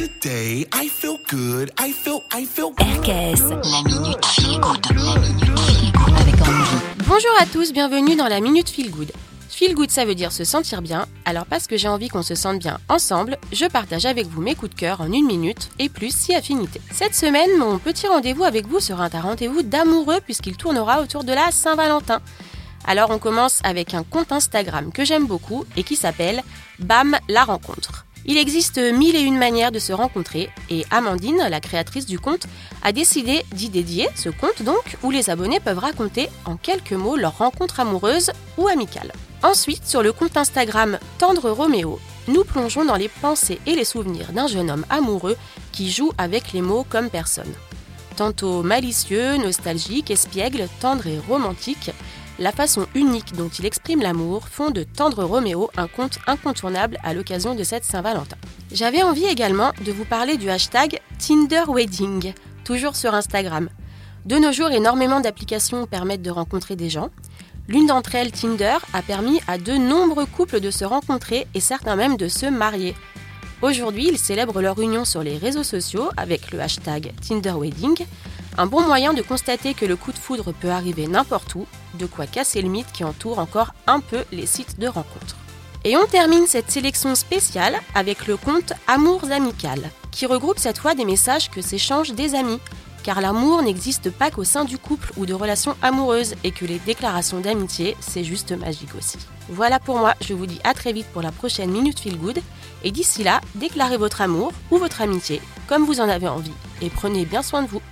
Today, I feel good. I feel RKS, la Minute Feel Good. La Minute Feel Good avec Angie. Bonjour à tous, bienvenue dans la Minute Feel Good. Feel Good, ça veut dire se sentir bien. Alors parce que j'ai envie qu'on se sente bien ensemble, je partage avec vous mes coups de cœur en 1 minute et plus si affinité. Cette semaine, mon petit rendez-vous avec vous sera un rendez-vous d'amoureux puisqu'il tournera autour de la Saint-Valentin. Alors on commence avec un compte Instagram que j'aime beaucoup et qui s'appelle Bam la rencontre. Il existe 1001 manières de se rencontrer et Amandine, la créatrice du compte, a décidé d'y dédier ce compte donc où les abonnés peuvent raconter en quelques mots leur rencontre amoureuse ou amicale. Ensuite, sur le compte Instagram Tendre Roméo, nous plongeons dans les pensées et les souvenirs d'un jeune homme amoureux qui joue avec les mots comme personne. Tantôt malicieux, nostalgique, espiègle, tendre et romantique, la façon unique dont il exprime l'amour font de Tendre Roméo un compte incontournable à l'occasion de cette Saint-Valentin. J'avais envie également de vous parler du hashtag TinderWedding, toujours sur Instagram. De nos jours, énormément d'applications permettent de rencontrer des gens. L'une d'entre elles, Tinder, a permis à de nombreux couples de se rencontrer et certains même de se marier. Aujourd'hui, ils célèbrent leur union sur les réseaux sociaux avec le hashtag TinderWedding, un bon moyen de constater que le coup de foudre peut arriver n'importe où, de quoi casser le mythe qui entoure encore un peu les sites de rencontres. Et on termine cette sélection spéciale avec le compte Amours Amicales, qui regroupe cette fois des messages que s'échangent des amis, car l'amour n'existe pas qu'au sein du couple ou de relations amoureuses et que les déclarations d'amitié, c'est juste magique aussi. Voilà pour moi, je vous dis à très vite pour la prochaine Minute Feel Good, et d'ici là, déclarez votre amour ou votre amitié comme vous en avez envie, et prenez bien soin de vous.